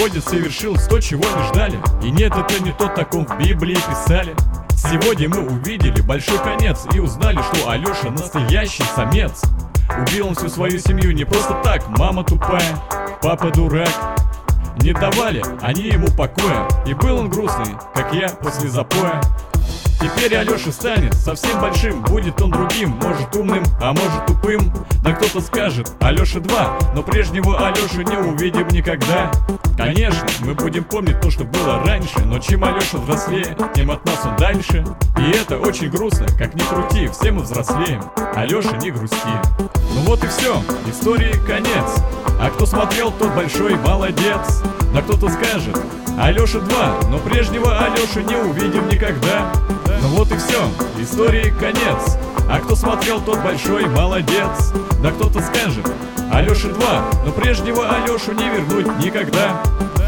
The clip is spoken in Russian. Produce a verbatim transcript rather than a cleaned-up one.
сегодня совершилось то, чего не ждали. И нет, это не то, таком в Библии писали. Сегодня мы увидели большой конец и узнали, что Алёша настоящий самец. Убил он всю свою семью не просто так. Мама тупая, папа дурак. Не давали они ему покоя, и был он грустный, как я после запоя. Теперь Алёша станет совсем большим, будет он другим, может умным, а может тупым. Да кто-то скажет Алёша два, но прежнего Алёшу не увидим никогда. Конечно, мы будем помнить то, что было раньше, но чем Алёша взрослее, тем от нас он дальше. И это очень грустно, как ни крути, все мы взрослеем, Алёша, не грусти. Ну вот и все, истории конец. А кто смотрел, тот большой молодец. Да кто-то скажет Алёша два, но прежнего Алёшу не увидим никогда. Ну вот и все, истории конец. А кто смотрел, тот большой молодец. Да кто-то скажет Алёша два, но прежнего Алёшу не вернуть никогда.